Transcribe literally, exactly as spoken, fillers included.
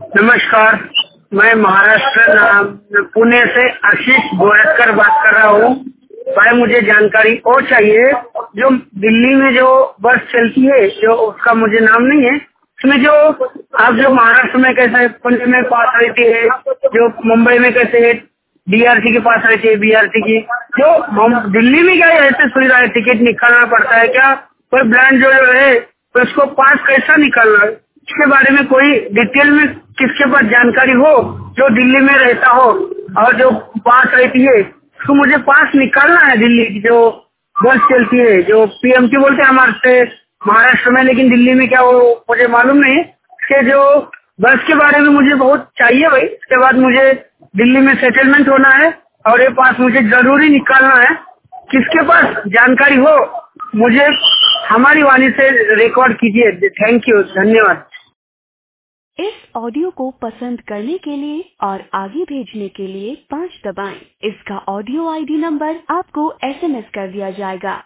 नमस्कार, मैं महाराष्ट्र नाम पुणे से आशीष गोरखकर बात कर रहा हूँ। भाई मुझे जानकारी और चाहिए, जो दिल्ली में जो बस चलती है, जो उसका मुझे नाम नहीं है, उसमें जो आप जो महाराष्ट्र में कैसे पुणे में पास रहती है, जो मुंबई में कैसे है डीआरसी के पास रहती है बीआरसी की, जो दिल्ली में क्या ऐसे सुविधा है, टिकट निकालना पड़ता है क्या? कोई ब्रांड जो है तो उसको पास कैसा निकालना है, इसके बारे में कोई डिटेल में किसके पास जानकारी हो जो दिल्ली में रहता हो और जो पास रहती है, तो मुझे पास निकालना है। दिल्ली की जो बस चलती है, जो पीएमटी बोलते हैं हमारे से महाराष्ट्र में, लेकिन दिल्ली में क्या वो मुझे मालूम नहीं कि जो बस के बारे में मुझे बहुत चाहिए भाई। इसके बाद मुझे दिल्ली में सेटलमेंट होना है और ये पास मुझे जरूरी निकालना है। किसके पास जानकारी हो मुझे हमारी वाणी से रिकॉर्ड कीजिए। थैंक यू, धन्यवाद। इस ऑडियो को पसंद करने के लिए और आगे भेजने के लिए पाँच दबाएं। इसका ऑडियो आईडी नंबर आपको एसएमएस कर दिया जाएगा।